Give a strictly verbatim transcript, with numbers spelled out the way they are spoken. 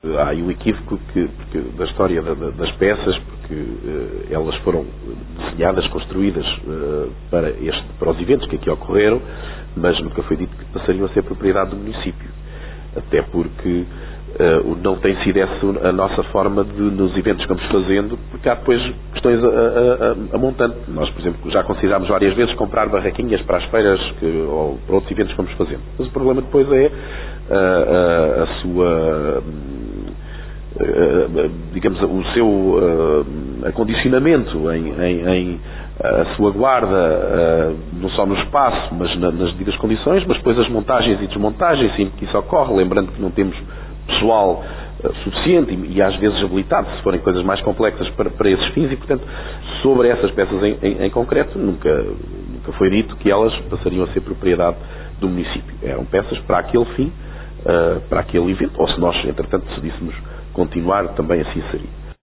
há aí o equívoco que, que, da história da, da, das peças, porque uh, elas foram desenhadas, construídas uh, para, este, para os eventos que aqui ocorreram, mas nunca foi dito que passariam a ser propriedade do município. Até porque uh, não tem sido essa a nossa forma de, nos eventos que vamos fazendo, porque há depois questões a, a, a, a montante. Nós, por exemplo, já considerámos várias vezes comprar barraquinhas para as feiras que, ou para outros eventos que vamos fazendo. Mas o problema depois é a, a, a sua, a, digamos, o seu a, acondicionamento em, em, em a sua guarda, não só no espaço, mas nas devidas condições, mas depois as montagens e desmontagens, sempre que isso ocorre, lembrando que não temos pessoal suficiente e, e às vezes habilitado, se forem coisas mais complexas para, para esses fins, e portanto sobre essas peças em, em, em concreto nunca, nunca foi dito que elas passariam a ser propriedade do município. Eram peças para aquele fim, uh, para aquele evento, ou se nós entretanto decidíssemos continuar, também assim seria.